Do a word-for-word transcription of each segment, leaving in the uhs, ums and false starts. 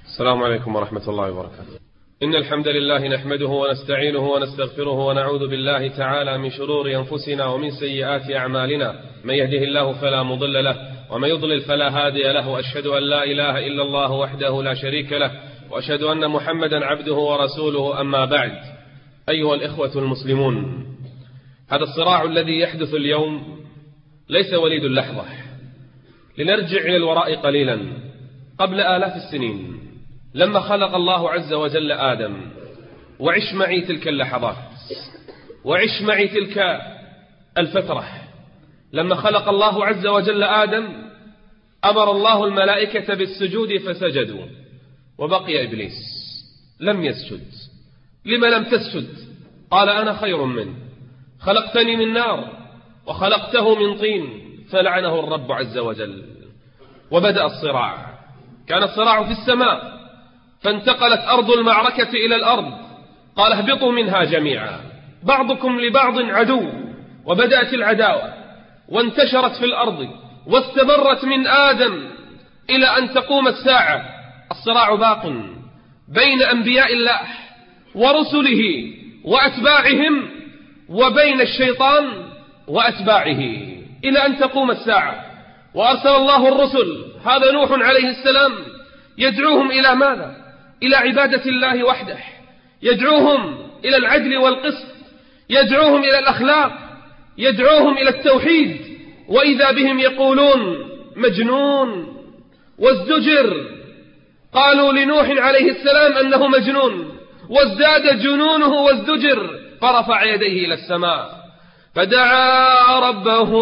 السلام عليكم ورحمة الله وبركاته. إن الحمد لله نحمده ونستعينه ونستغفره ونعوذ بالله تعالى من شرور أنفسنا ومن سيئات أعمالنا، من يهده الله فلا مضل له ومن يضلل فلا هادي له، وأشهد أن لا إله إلا الله وحده لا شريك له، وأشهد أن محمدا عبده ورسوله. أما بعد، أيها الإخوة المسلمون، هذا الصراع الذي يحدث اليوم ليس وليد اللحظة. لنرجع إلى الوراء قليلا. قبل آلاف السنين لما خلق الله عز وجل آدم، وعش معي تلك اللحظات، وعش معي تلك الفترة. لما خلق الله عز وجل آدم أمر الله الملائكة بالسجود فسجدوا، وبقي إبليس لم يسجد. لما لم تسجد؟ قال أنا خير منه، خلقتني من نار وخلقته من طين، فلعنه الرب عز وجل. وبدأ الصراع. كان الصراع في السماء، فانتقلت أرض المعركة إلى الأرض، قال اهبطوا منها جميعا بعضكم لبعض عدو. وبدأت العداوة وانتشرت في الأرض واستمرت من آدم إلى أن تقوم الساعة. الصراع باق بين أنبياء الله ورسله وأتباعهم، وبين الشيطان وأتباعه إلى أن تقوم الساعة. وأرسل الله الرسل، هذا نوح عليه السلام، يدعوهم إلى ماذا؟ إلى عبادة الله وحده، يدعوهم إلى العدل والقسط، يدعوهم إلى الأخلاق، يدعوهم إلى التوحيد. وإذا بهم يقولون مجنون وازدجر. قالوا لنوح عليه السلام أنه مجنون، وازداد جنونه وازدجر، فرفع يديه إلى السماء فدعا ربه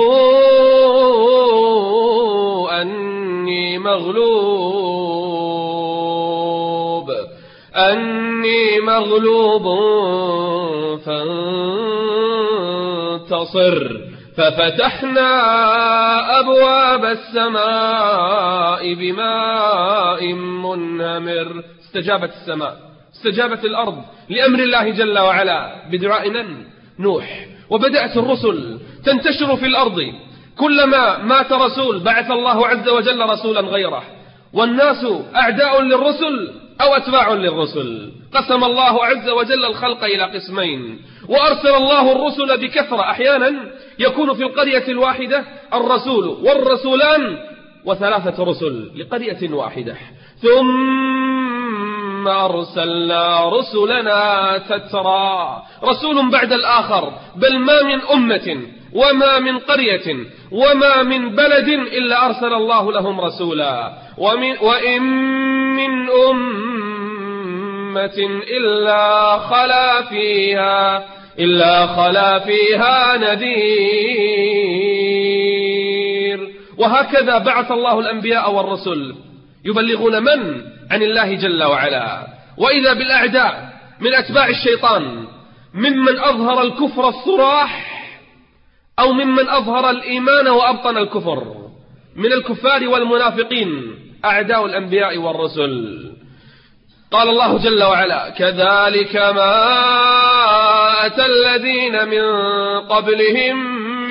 أني مغلوب أني مغلوب فانتصر. ففتحنا أبواب السماء بماء منهمر. استجابت السماء، استجابت الأرض لأمر الله جل وعلا بدعاء نوح. وبدأت الرسل تنتشر في الأرض، كلما مات رسول بعث الله عز وجل رسولا غيره. والناس أعداء للرسل أو أتباع للرسل. قسم الله عز وجل الخلق إلى قسمين، وأرسل الله الرسل بكثرة. أحيانا يكون في القرية الواحدة الرسول والرسولان وثلاثة رسل لقرية واحدة. ثم أرسلنا رسلنا تترى، رسول بعد الآخر. بل ما من أمة وما من قرية وما من بلد إلا أرسل الله لهم رسولا. ومن وإن من أمة إلا خلا فيها إلا خلا فيها نذير. وهكذا بعث الله الأنبياء والرسل يبلغون من؟ عن الله جل وعلا. وإذا بالأعداء من أتباع الشيطان، ممن أظهر الكفر الصراح أو ممن أظهر الإيمان وأبطن الكفر، من الكفار والمنافقين، أعداء الأنبياء والرسل. قال الله جل وعلا: كذلك ما أتى الذين من قبلهم من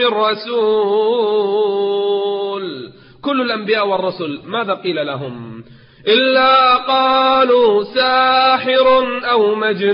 رسول. كل الأنبياء والرسل ماذا قيل لهم؟ إلا قالوا ساحر أو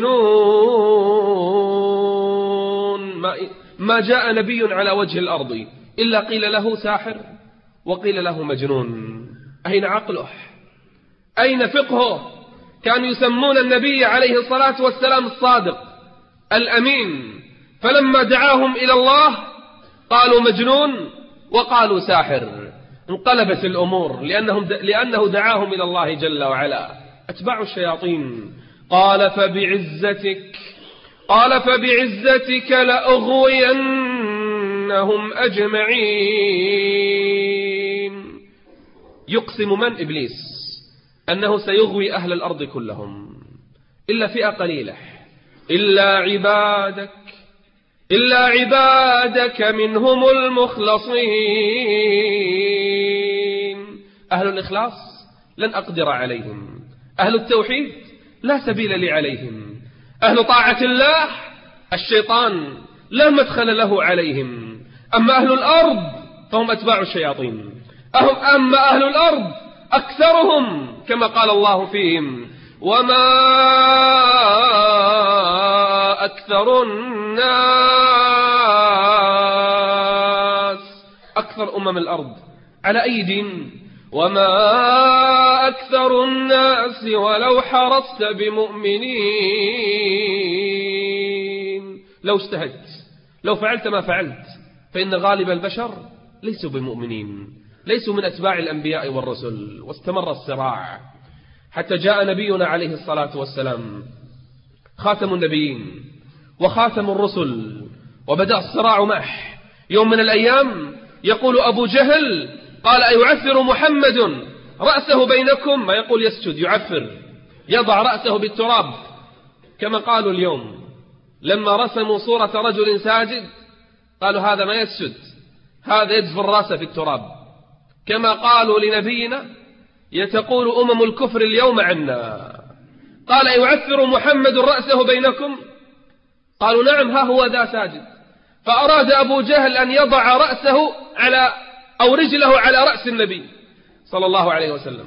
مجنون. ما جاء نبي على وجه الأرض إلا قيل له ساحر وقيل له مجنون. أين عقله؟ أين فقهه؟ كانوا يسمون النبي عليه الصلاة والسلام الصادق الأمين، فلما دعاهم إلى الله قالوا مجنون وقالوا ساحر. انقلبت الأمور لأنهم لأنه دعاهم إلى الله جل وعلا. أتباع الشياطين. قال فبعزتك قال فبعزتك لأغوينهم أجمعين. يقسم من؟ إبليس، أنه سيغوي أهل الأرض كلهم إلا فئة قليلة، إلا عبادك إلا عبادك منهم المخلصين. أهل الإخلاص لن أقدر عليهم، أهل التوحيد لا سبيل لي عليهم، أهل طاعة الله الشيطان لا مدخل له عليهم. أما أهل الأرض فهم أتباع الشياطين. أما أهل الأرض أكثرهم كما قال الله فيهم وما أكثر الناس أكثر أمم الأرض على أي دين؟ وما أكثر الناس ولو حرصت بمؤمنين. لو اجتهدت، لو فعلت ما فعلت، فإن غالب البشر ليسوا بمؤمنين، ليسوا من أتباع الأنبياء والرسل. واستمر الصراع حتى جاء نبينا عليه الصلاة والسلام خاتم النبيين وخاتم الرسل، وبدأ الصراع معه. يوم من الأيام يقول أبو جهل قال أيعفر محمد رأسه بينكم؟ ما يقول يسجد، يعفر، يضع رأسه بالتراب كما قالوا اليوم لما رسموا صورة رجل ساجد قالوا هذا ما يسجد، هذا يدفن رأسه في التراب. كما قالوا لنبينا يتقول أمم الكفر اليوم عنا. قال أيعفر محمد رأسه بينكم؟ قالوا نعم ها هو ذا ساجد. فأراد أبو جهل أن يضع رأسه على أو رجله على رأس النبي صلى الله عليه وسلم،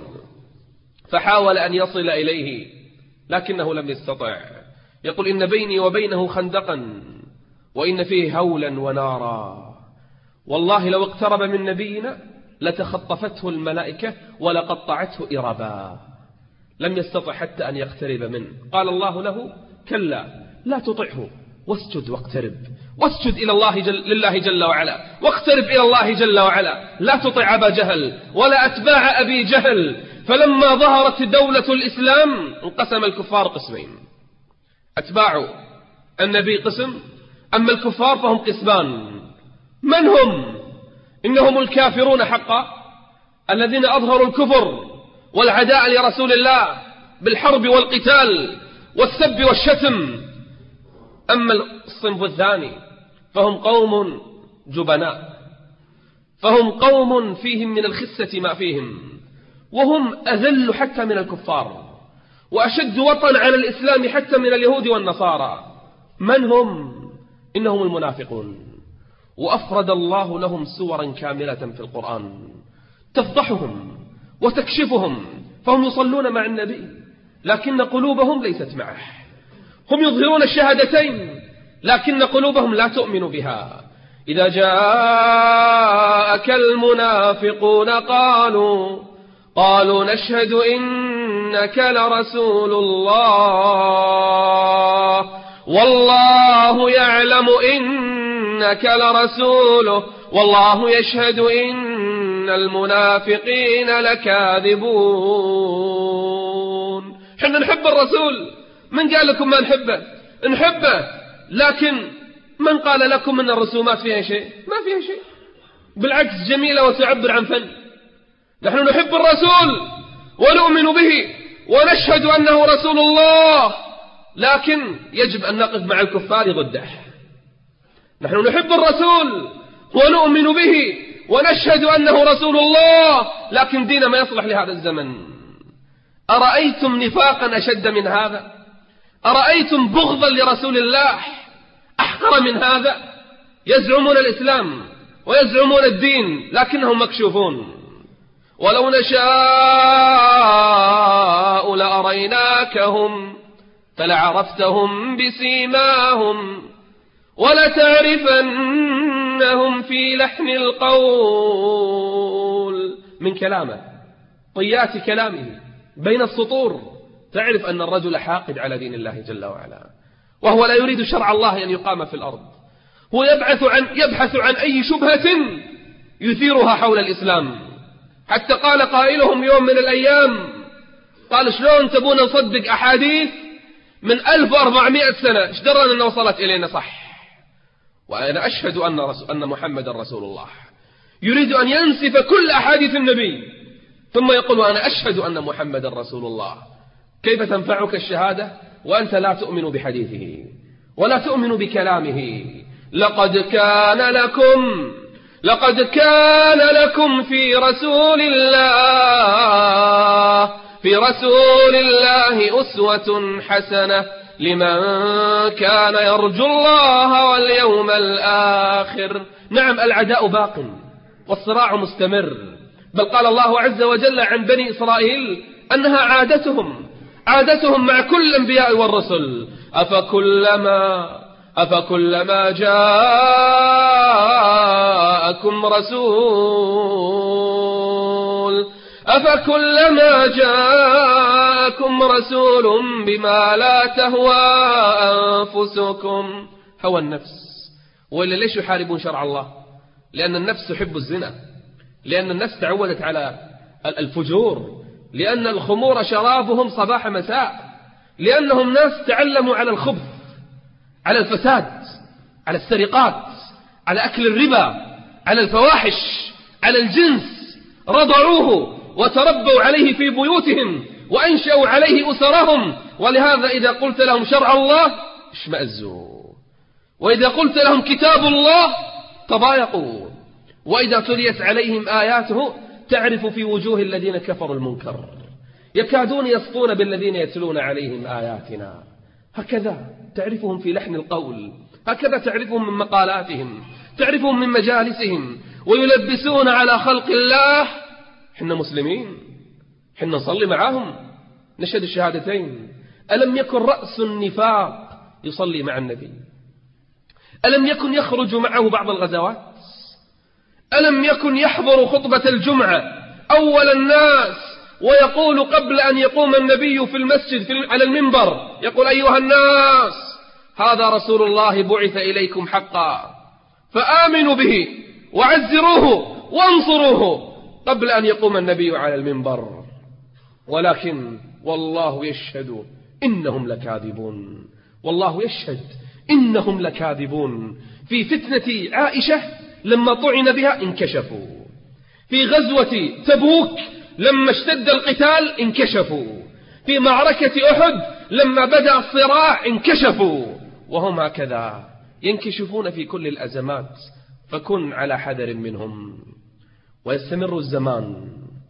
فحاول أن يصل إليه لكنه لم يستطع. يقول إن بيني وبينه خندقا وإن فيه هولا ونارا، والله لو اقترب من نبينا لتخطفته الملائكة ولقطعته إربا. لم يستطع حتى أن يقترب منه. قال الله له كلا لا تطعه واسجد واقترب، واسجد إلى الله جل لله جل وعلا، واقترب إلى الله جل وعلا، لا تطع أبا جهل ولا أتباع أبي جهل. فلما ظهرت دولة الإسلام انقسم الكفار قسمين، أتباع النبي قسم، أما الكفار فهم قسمان. من هم؟ إنهم الكافرون حقا الذين أظهروا الكفر والعداء لرسول الله بالحرب والقتال والسب والشتم. أما الصنف الثاني فهم قوم جبناء، فهم قوم فيهم من الخسة ما فيهم، وهم أذل حتى من الكفار وأشد وطن على الإسلام حتى من اليهود والنصارى. من هم؟ إنهم المنافقون. وأفرد الله لهم سورا كاملة في القرآن تفضحهم وتكشفهم. فهم يصلون مع النبي لكن قلوبهم ليست معه، هم يظهرون الشهادتين لكن قلوبهم لا تؤمن بها. إذا جاءك المنافقون قالوا قالوا نشهد إنك لرسول الله والله يعلم إنك لرسوله والله يشهد إن المنافقين لكاذبون. حنا نحب الرسول، من قال لكم ما نحبه؟ نحبه، لكن من قال لكم أن الرسومات فيها شيء؟ ما فيها شيء، بالعكس جميلة وتعبر عن فن. نحن نحب الرسول ونؤمن به ونشهد أنه رسول الله، لكن يجب أن نقف مع الكفار ضده. نحن نحب الرسول ونؤمن به ونشهد أنه رسول الله، لكن دين ما يصلح لهذا الزمن. أرأيتم نفاقا أشد من هذا؟ أرأيتم بغضا لرسول الله أحقر من هذا؟ يزعمون الإسلام ويزعمون الدين لكنهم مكشوفون. ولو نشاء لأريناكهم فلعرفتهم بسيماهم ولتعرفنهم في لحن القول. من كلامه، طيات كلامه بين السطور تعرف أن الرجل حاقد على دين الله جل وعلا، وهو لا يريد شرع الله أن يقام في الأرض. هو يبحث عن, يبحث عن أي شبهة يثيرها حول الإسلام. حتى قال قائلهم يوم من الأيام قال شلون تبون نصدق أحاديث من ألف وأربعمائة سنة، ايش درنا أن وصلت إلينا صح؟ وأنا أشهد أن, رسول أن محمد رسول الله. يريد أن ينسف كل أحاديث النبي ثم يقول وأنا أشهد أن محمد رسول الله. كيف تنفعك الشهادة وأنت لا تؤمن بحديثه ولا تؤمن بكلامه؟ لقد كان لكم لقد كان لكم في رسول الله في رسول الله أسوة حسنة لمن كان يرجو الله واليوم الآخر. نعم العداء باق والصراع مستمر بل قال الله عز وجل عن بني إسرائيل أنها عادتهم عادتهم مع كل الأنبياء والرسل. أفكلما أفكلما جاءكم رسول أفكلما جاءكم رسول بما لا تهوى أنفسكم هوى النفس. وإلا ليش يحاربون شرع الله؟ لأن النفس تحب الزنا، لأن النفس تعودت على الفجور، لأن الخمور شرابهم صباح مساء، لأنهم ناس تعلموا على الخبث، على الفساد، على السرقات، على أكل الربا، على الفواحش، على الجنس، رضعوه وتربوا عليه في بيوتهم وأنشأوا عليه أسرهم. ولهذا إذا قلت لهم شرع الله اشمأزوا، وإذا قلت لهم كتاب الله تضايقوا، وإذا تليت عليهم آياته تعرف في وجوه الذين كفروا المنكر، يكادون يسطون بالذين يتلون عليهم آياتنا. هكذا تعرفهم في لحن القول، هكذا تعرفهم من مقالاتهم، تعرفهم من مجالسهم، ويلبسون على خلق الله حنا مسلمين، حنا نصلي معهم، نشهد الشهادتين. ألم يكن رأس النفاق يصلي مع النبي؟ ألم يكن يخرج معه بعض الغزوات؟ ألم يكن يحضر خطبة الجمعة أول الناس ويقول قبل أن يقوم النبي في المسجد في على المنبر يقول أيها الناس هذا رسول الله بعث إليكم حقا فآمنوا به وعزروه وانصروه، قبل أن يقوم النبي على المنبر. ولكن والله يشهد إنهم لكاذبون، والله يشهد إنهم لكاذبون. في فتنة عائشة لما طعن بها انكشفوا، في غزوة تبوك لما اشتد القتال انكشفوا، في معركة أحد لما بدأ الصراع انكشفوا، وهم هكذا ينكشفون في كل الأزمات، فكن على حذر منهم. ويستمر الزمان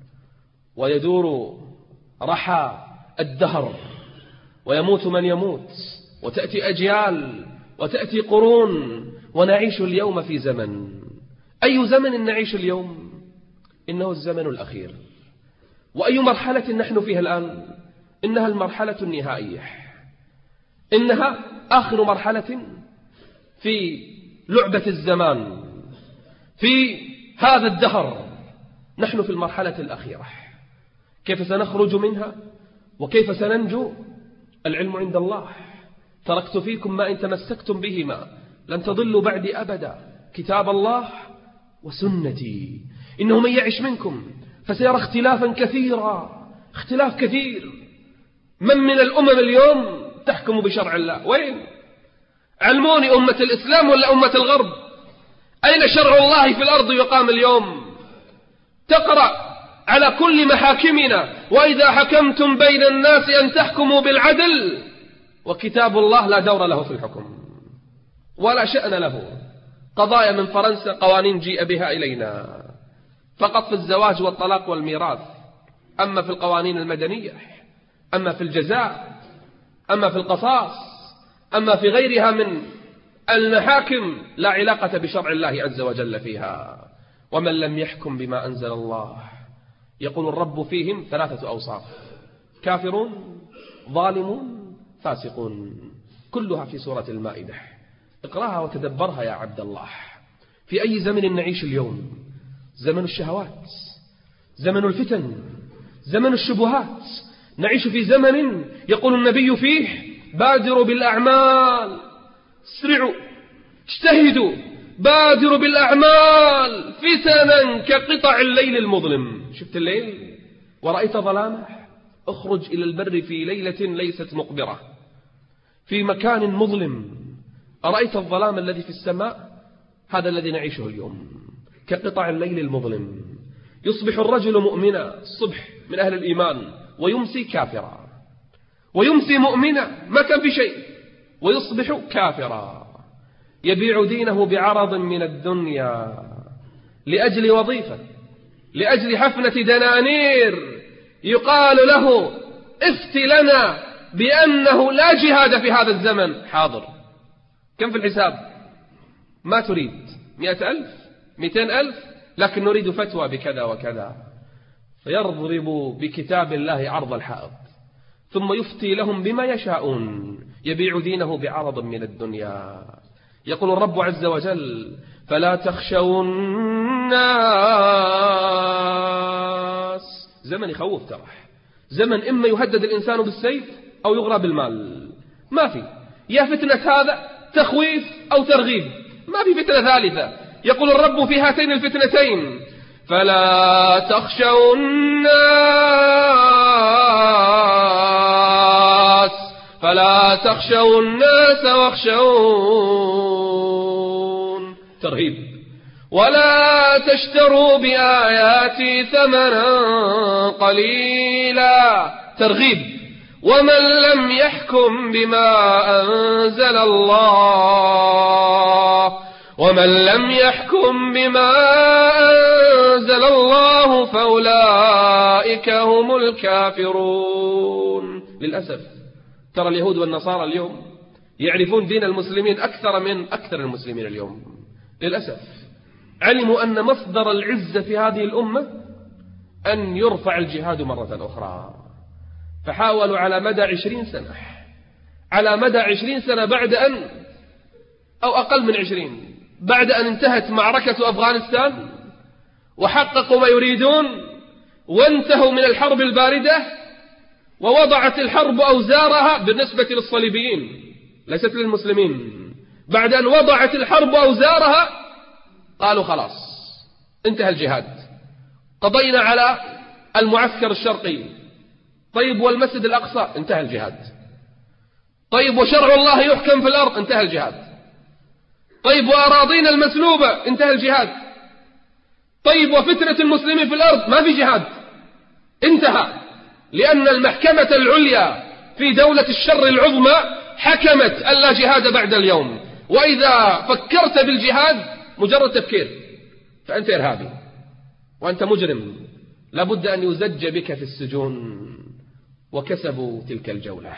ويدور رحى الدهر ويموت من يموت، وتأتي أجيال وتأتي قرون، ونعيش اليوم في زمن. أي زمن نعيش اليوم؟ إنه الزمن الأخير. وأي مرحلة نحن فيها الآن؟ إنها المرحلة النهائية، إنها آخر مرحلة في لعبة الزمان، في هذا الدهر. نحن في المرحلة الأخيرة، كيف سنخرج منها وكيف سننجو؟ العلم عند الله. تركت فيكم ما إن تمسكتم بهما لن تضلوا بعدي أبدا، كتاب الله وسنتي. إنه من يعش منكم فسيرى اختلافا كثيرا، اختلاف كثير. من من الأمم اليوم تحكم بشرع الله؟ وين؟ علموني، أمة الإسلام ولا أمة الغرب؟ أين شرع الله في الأرض يقام اليوم؟ تقرأ على كل محاكمنا وإذا حكمتم بين الناس أن تحكموا بالعدل، وكتاب الله لا دور له في الحكم ولا شأن له. قضايا من فرنسا قوانين جيء بها إلينا فقط في الزواج والطلاق والميراث، أما في القوانين المدنية، أما في الجزاء، أما في القصاص، أما في غيرها من المحاكم لا علاقة بشرع الله عز وجل فيها. ومن لم يحكم بما أنزل الله يقول الرب فيهم ثلاثة أوصاف: كافرون، ظالمون، فاسقون، كلها في سورة المائدة. اقرأها وتدبرها يا عبد الله. في أي زمن نعيش اليوم؟ زمن الشهوات، زمن الفتن، زمن الشبهات. نعيش في زمن يقول النبي فيه: بادروا بالأعمال، اسرعوا، اجتهدوا، بادروا بالأعمال فتنا كقطع الليل المظلم. شفت الليل ورأيت ظلامه؟ اخرج إلى البر في ليلة ليست مقبرة، في مكان مظلم، أرأيت الظلام الذي في السماء؟ هذا الذي نعيشه اليوم، كقطع الليل المظلم. يصبح الرجل مؤمنا الصبح من أهل الإيمان ويمسي كافرا، ويمسي مؤمنا ما كان في شيء ويصبح كافرا، يبيع دينه بعرض من الدنيا لأجل وظيفة، لأجل حفنة دنانير. يقال له: افت لنا بأنه لا جهاد في هذا الزمن. حاضر، كم في الحساب؟ ما تريد؟ مئة ألف؟ مئتين ألف؟ لكن نريد فتوى بكذا وكذا. فيضرب بكتاب الله عرض الحائط ثم يفتي لهم بما يشاءون يبيع دينه بعرض من الدنيا. يقول الرب عز وجل فلا تخشوا الناس. زمن يخوف ترى، زمن إما يهدد الإنسان بالسيف أو يغرى بالمال، ما في يا فتنة هذا تخويف أو ترغيب، ما في فتنة ثالثة. يقول الرب في هاتين الفتنتين فلا تخشوا الناس فلا تخشوا الناس واخشون، ترهيب. ولا تشتروا بآياتي ثمنا قليلا، ترغيب. ومن لم يحكم بما أنزل الله ومن لم يحكم بما أنزل الله فأولئك هم الكافرون. للأسف ترى اليهود والنصارى اليوم يعرفون دين المسلمين أكثر من أكثر المسلمين اليوم. للأسف علموا أن مصدر العزة في هذه الأمة أن يرفع الجهاد مرة أخرى، فحاولوا على مدى عشرين سنة على مدى عشرين سنة بعد أن أو أقل من عشرين بعد أن انتهت معركة أفغانستان وحققوا ما يريدون وانتهوا من الحرب الباردة، ووضعت الحرب أوزارها بالنسبة للصليبيين ليست للمسلمين. بعد أن وضعت الحرب أوزارها قالوا خلاص انتهى الجهاد، قضينا على المعسكر الشرقي. طيب والمسجد الأقصى؟ انتهى الجهاد. طيب وشرع الله يحكم في الأرض؟ انتهى الجهاد. طيب وأراضينا المسلوبة؟ انتهى الجهاد. طيب وفتنة المسلمين في الأرض؟ ما في جهاد، انتهى. لأن المحكمة العليا في دولة الشر العظمى حكمت ألا جهاد بعد اليوم، وإذا فكرت بالجهاد مجرد تفكير فأنت إرهابي وأنت مجرم، لابد أن يزج بك في السجون. وكسبوا تلك الجولة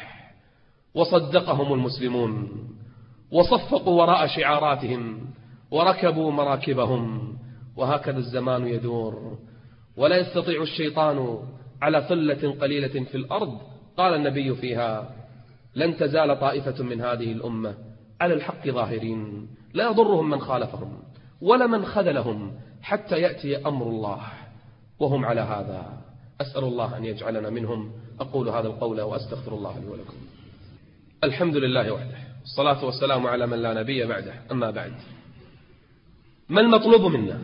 وصدقهم المسلمون وصفقوا وراء شعاراتهم وركبوا مراكبهم. وهكذا الزمان يدور، ولا يستطيع الشيطان على ثلة قليلة في الأرض. قال النبي فيها لن تزال طائفة من هذه الأمة على الحق ظاهرين لا يضرهم من خالفهم ولا من خذلهم حتى يأتي أمر الله وهم على هذا. أسأل الله أن يجعلنا منهم. أقول هذا القول وأستغفر الله لي ولكم. الحمد لله وحده، الصلاة والسلام على من لا نبي بعده. أما بعد، ما المطلوب منا؟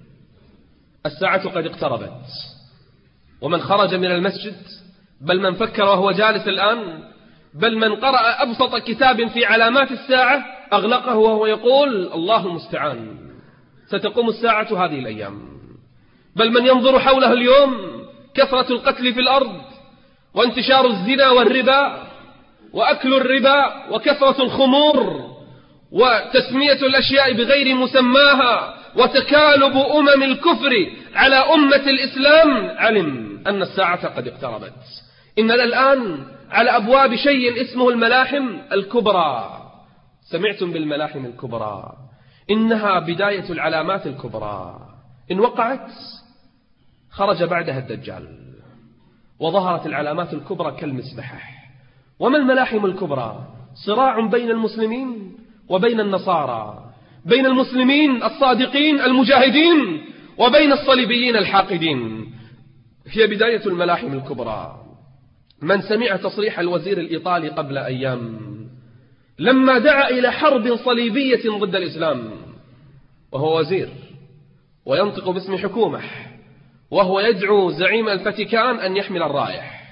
الساعة قد اقتربت، ومن خرج من المسجد، بل من فكر وهو جالس الآن، بل من قرأ أبسط كتاب في علامات الساعة أغلقه وهو يقول الله المستعان، ستقوم الساعة هذه الأيام. بل من ينظر حوله اليوم كثرة القتل في الأرض وانتشار الزنا والربا وأكل الربا وكثرة الخمور وتسمية الأشياء بغير مسماها وتكالب أمم الكفر على أمة الإسلام، علم أن الساعة قد اقتربت. إننا الآن على أبواب شيء اسمه الملاحم الكبرى. سمعتم بالملاحم الكبرى؟ إنها بداية العلامات الكبرى. إن وقعت خرج بعدها الدجال، وظهرت العلامات الكبرى كالمسبحة. وما الملاحم الكبرى؟ صراع بين المسلمين وبين النصارى، بين المسلمين الصادقين المجاهدين وبين الصليبيين الحاقدين. هي بداية الملاحم الكبرى. من سمع تصريح الوزير الإيطالي قبل أيام لما دعا إلى حرب صليبية ضد الإسلام، وهو وزير وينطق باسم حكومة، وهو يدعو زعيم الفاتيكان أن يحمل الرايح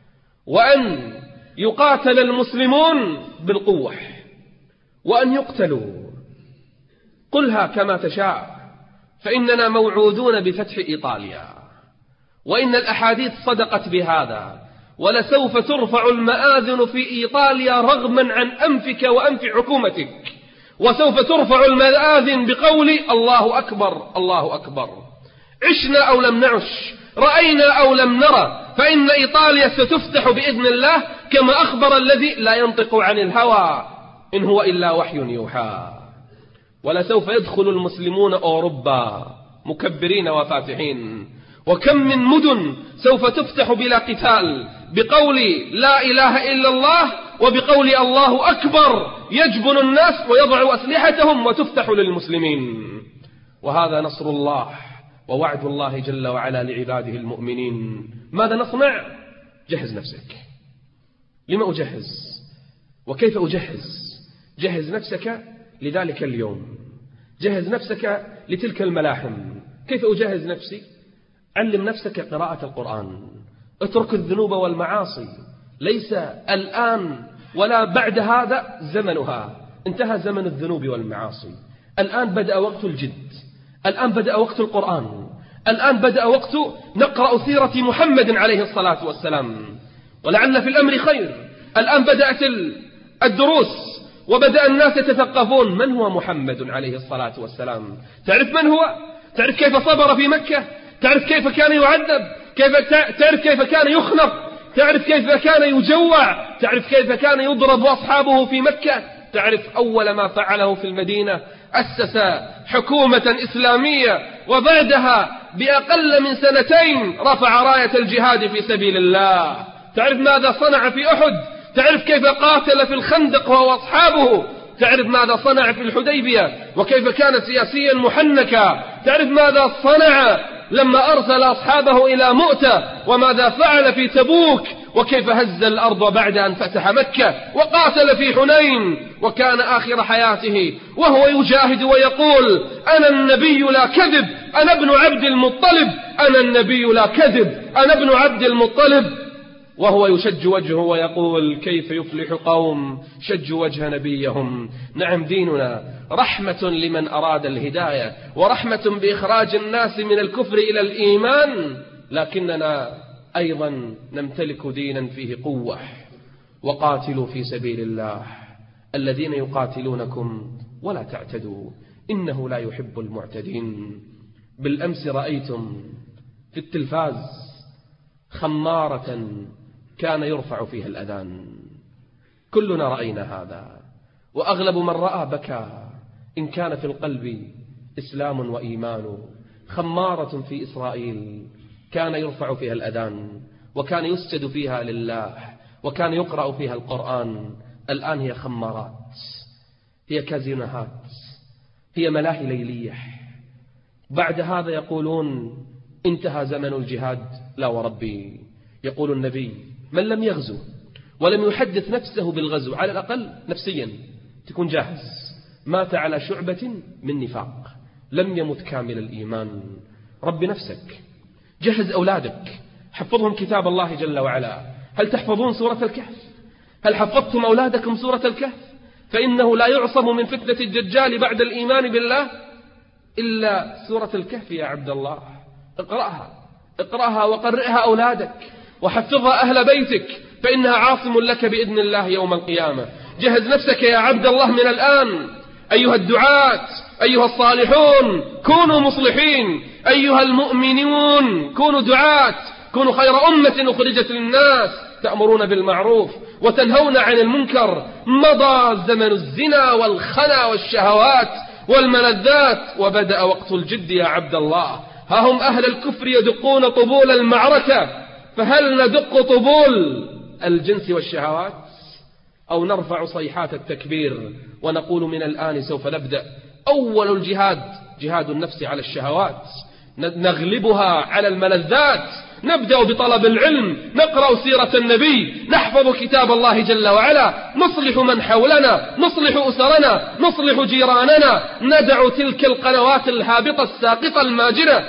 وأن يقاتل المسلمون بالقوة وأن يقتلوا. قلها كما تشاء، فإننا موعودون بفتح إيطاليا، وإن الأحاديث صدقت بهذا، ولسوف ترفع المآذن في إيطاليا رغما عن أنفك وأنف حكومتك، وسوف ترفع المآذن بقول الله أكبر الله أكبر. عشنا أو لم نعش، رأينا أو لم نرى، فإن إيطاليا ستفتح بإذن الله كما أخبر الذي لا ينطق عن الهوى إن هو إلا وحي يوحى. ولسوف يدخل المسلمون أوروبا مكبرين وفاتحين، وكم من مدن سوف تفتح بلا قتال بقول لا إله إلا الله وبقول الله أكبر، يجبن الناس ويضعوا أسلحتهم وتفتح للمسلمين. وهذا نصر الله ووعد الله جل وعلا لعباده المؤمنين. ماذا نصنع؟ جهز نفسك. لما أجهز وكيف أجهز؟ جهز نفسك لذلك اليوم، جهز نفسك لتلك الملاحم. كيف أجهز نفسي؟ علم نفسك قراءة القرآن، اترك الذنوب والمعاصي، ليس الآن ولا بعد هذا زمنها، انتهى زمن الذنوب والمعاصي. الآن بدأ وقت الجد، الآن بدأ وقت القرآن، الآن بدأ وقت نقرأ سيرة محمد عليه الصلاة والسلام، ولعل في الأمر خير. الآن بدأت الدروس وبدأ الناس يتثقفون. من هو محمد عليه الصلاة والسلام؟ تعرف من هو؟ تعرف كيف صبر في مكة؟ تعرف كيف كان يعذب؟ كيف تعرف كيف كان يخنق؟ تعرف كيف كان يجوع؟ تعرف كيف كان يضرب أصحابه في مكة؟ تعرف أول ما فعله في المدينة؟ أسس حكومة إسلامية، وبعدها بأقل من سنتين رفع راية الجهاد في سبيل الله. تعرف ماذا صنع في أحد؟ تعرف كيف قاتل في الخندق هو وأصحابه؟ تعرف ماذا صنع في الحديبية وكيف كان سياسيا محنكا؟ تعرف ماذا صنع لما أرسل أصحابه إلى مؤتة؟ وماذا فعل في تبوك؟ وكيف هز الأرض بعد أن فتح مكة؟ وقاتل في حنين، وكان آخر حياته وهو يجاهد ويقول أنا النبي لا كذب، أنا ابن عبد المطلب، أنا النبي لا كذب، أنا ابن عبد المطلب. وهو يشج وجهه ويقول كيف يفلح قوم شجوا وجه نبيهم. نعم، ديننا رحمة لمن أراد الهداية ورحمة بإخراج الناس من الكفر إلى الإيمان، لكننا أيضا نمتلك دينا فيه قوة. وقاتلوا في سبيل الله الذين يقاتلونكم ولا تعتدوا إنه لا يحب المعتدين. بالأمس رأيتم في التلفاز خمارة كان يرفع فيها الأذان، كلنا رأينا هذا، وأغلب من رأى بكى إن كان في القلب إسلام وإيمان. خمارة في إسرائيل كان يرفع فيها الأذان، وكان يسجد فيها لله، وكان يقرأ فيها القرآن. الآن هي خمارات، هي كازينوهات، هي ملاهي ليلية. بعد هذا يقولون انتهى زمن الجهاد. لا وربي، يقول النبي من لم يغزو ولم يحدث نفسه بالغزو على الأقل نفسيا تكون جاهز، مات على شعبة من نفاق، لم يمت كامل الإيمان. رب نفسك، جهز أولادك، حفظهم كتاب الله جل وعلا. هل تحفظون سورة الكهف؟ هل حفظتم أولادكم سورة الكهف؟ فإنه لا يعصم من فتنة الدجال بعد الإيمان بالله إلا سورة الكهف يا عبد الله. اقرأها اقرأها وقرئها أولادك، وحفظها أهل بيتك، فإنها عاصم لك بإذن الله يوم القيامة. جهز نفسك يا عبد الله من الآن. أيها الدعاة، أيها الصالحون، كونوا مصلحين. أيها المؤمنون، كونوا دعاة، كونوا خير أمة أخرجت للناس، تأمرون بالمعروف وتنهون عن المنكر. مضى زمن الزنا والخنا والشهوات والملذات، وبدأ وقت الجد يا عبد الله. ها هم أهل الكفر يدقون طبول المعركة، فهل ندق طبول الجنس والشهوات أو نرفع صيحات التكبير ونقول من الآن سوف نبدأ أول الجهاد، جهاد النفس على الشهوات، نغلبها على الملذات. نبدأ بطلب العلم، نقرأ سيرة النبي، نحفظ كتاب الله جل وعلا، نصلح من حولنا، نصلح أسرنا، نصلح جيراننا، ندع تلك القنوات الهابطة الساقطة الماجنة.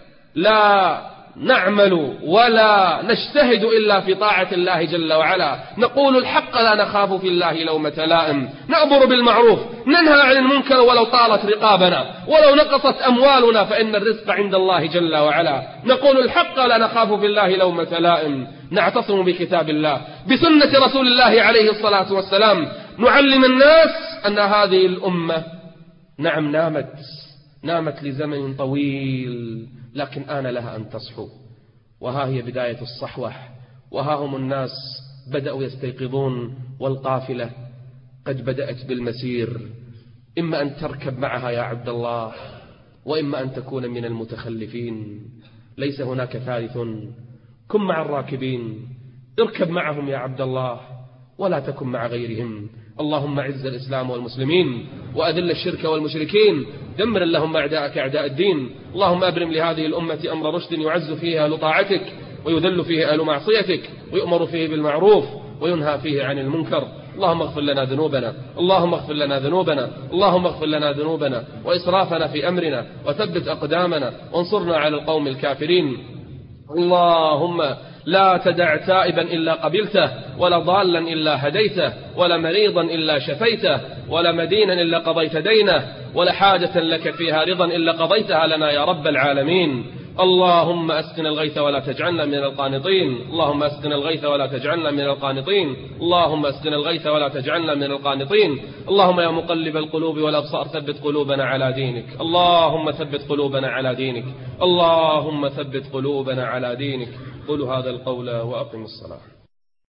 لا نعمل ولا نجتهد إلا في طاعة الله جل وعلا. نقول الحق لا نخاف في الله لومة لائم، نأمر بالمعروف، ننهى عن المنكر ولو طالت رقابنا، ولو نقصت أموالنا، فإن الرزق عند الله جل وعلا. نقول الحق لا نخاف في الله لومة لائم، نعتصم بكتاب الله بسنة رسول الله عليه الصلاة والسلام. نعلم الناس أن هذه الأمة نعم نامت نامت لزمن طويل، لكن آن لها أن تصحو، وها هي بداية الصحوة، وها هم الناس بدأوا يستيقظون، والقافلة قد بدأت بالمسير. إما أن تركب معها يا عبد الله، وإما أن تكون من المتخلفين. ليس هناك ثالث. كن مع الراكبين، اركب معهم يا عبد الله ولا تكن مع غيرهم. اللهم اعز الإسلام والمسلمين وأذل الشرك والمشركين، دمر اللهم أعداءك أعداء الدين. اللهم أبرم لهذه الأمة أمر رشد يعز فيه أهل طاعتك ويذل فيه أهل معصيتك، ويؤمر فيه بالمعروف وينهى فيه عن المنكر. اللهم اغفر لنا ذنوبنا، اللهم اغفر لنا ذنوبنا، اللهم اغفر لنا ذنوبنا وإسرافنا في أمرنا، وثبت أقدامنا وانصرنا على القوم الكافرين. اللهم لا تدع تائبا إلا قبلته، ولا ضالا إلا هديته، ولا مريضا إلا شفيته، ولا مدينا إلا قضيت دينه، ولا حاجة لك فيها رضا إلا قضيتها لنا يا رب العالمين. اللهم أسقنا الغيث ولا تجعلنا من القانطين، اللهم أسقنا الغيث ولا تجعلنا من القانطين، اللهم أسقنا الغيث ولا تجعلنا من القانطين. اللهم يا مقلب القلوب والأبصار ثبت قلوبنا على دينك، اللهم ثبت قلوبنا على دينك، اللهم ثبت قلوبنا على دينك. قولوا هذا القول وأقم الصلاة.